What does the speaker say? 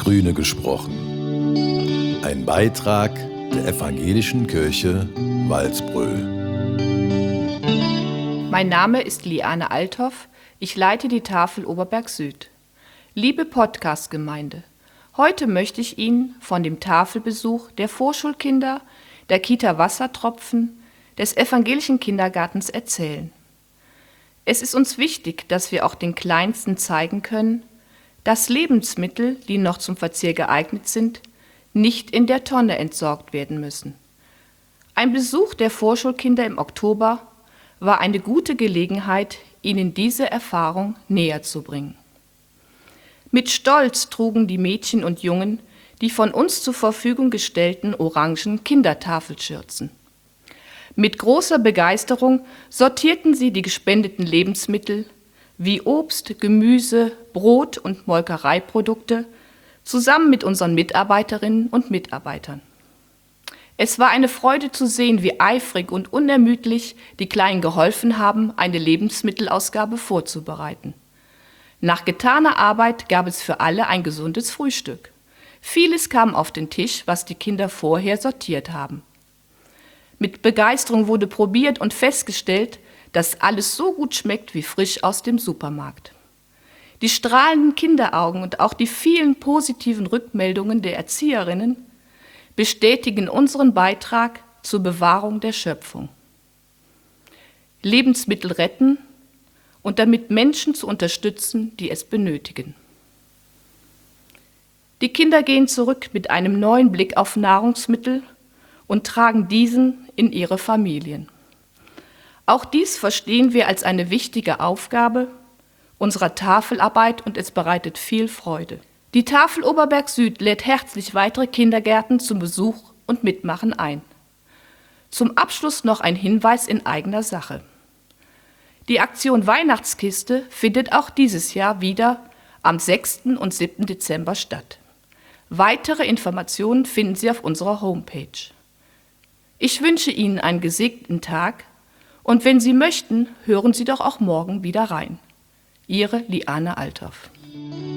Grüne gesprochen. Ein Beitrag der Evangelischen Kirche Walsbröl. Mein Name ist Liane Althoff, ich leite die Tafel Oberberg Süd. Liebe Podcast-Gemeinde, heute möchte ich Ihnen von dem Tafelbesuch der Vorschulkinder, der Kita Wassertropfen, des evangelischen Kindergartens erzählen. Es ist uns wichtig, dass wir auch den Kleinsten zeigen können, dass Lebensmittel, die noch zum Verzehr geeignet sind, nicht in der Tonne entsorgt werden müssen. Ein Besuch der Vorschulkinder im Oktober war eine gute Gelegenheit, ihnen diese Erfahrung näher zu bringen. Mit Stolz trugen die Mädchen und Jungen die von uns zur Verfügung gestellten orangen Kindertafelschürzen. Mit großer Begeisterung sortierten sie die gespendeten Lebensmittel wie Obst, Gemüse, Brot und Molkereiprodukte zusammen mit unseren Mitarbeiterinnen und Mitarbeitern. Es war eine Freude zu sehen, wie eifrig und unermüdlich die Kleinen geholfen haben, eine Lebensmittelausgabe vorzubereiten. Nach getaner Arbeit gab es für alle ein gesundes Frühstück. Vieles kam auf den Tisch, was die Kinder vorher sortiert haben. Mit Begeisterung wurde probiert und festgestellt, dass alles so gut schmeckt wie frisch aus dem Supermarkt. Die strahlenden Kinderaugen und auch die vielen positiven Rückmeldungen der Erzieherinnen bestätigen unseren Beitrag zur Bewahrung der Schöpfung. Lebensmittel retten und damit Menschen zu unterstützen, die es benötigen. Die Kinder gehen zurück mit einem neuen Blick auf Nahrungsmittel und tragen diesen in ihre Familien. Auch dies verstehen wir als eine wichtige Aufgabe unserer Tafelarbeit und es bereitet viel Freude. Die Tafel Oberberg Süd lädt herzlich weitere Kindergärten zum Besuch und Mitmachen ein. Zum Abschluss noch ein Hinweis in eigener Sache. Die Aktion Weihnachtskiste findet auch dieses Jahr wieder am 6. und 7. Dezember statt. Weitere Informationen finden Sie auf unserer Homepage. Ich wünsche Ihnen einen gesegneten Tag und wenn Sie möchten, hören Sie doch auch morgen wieder rein. Ihre Liane Althoff.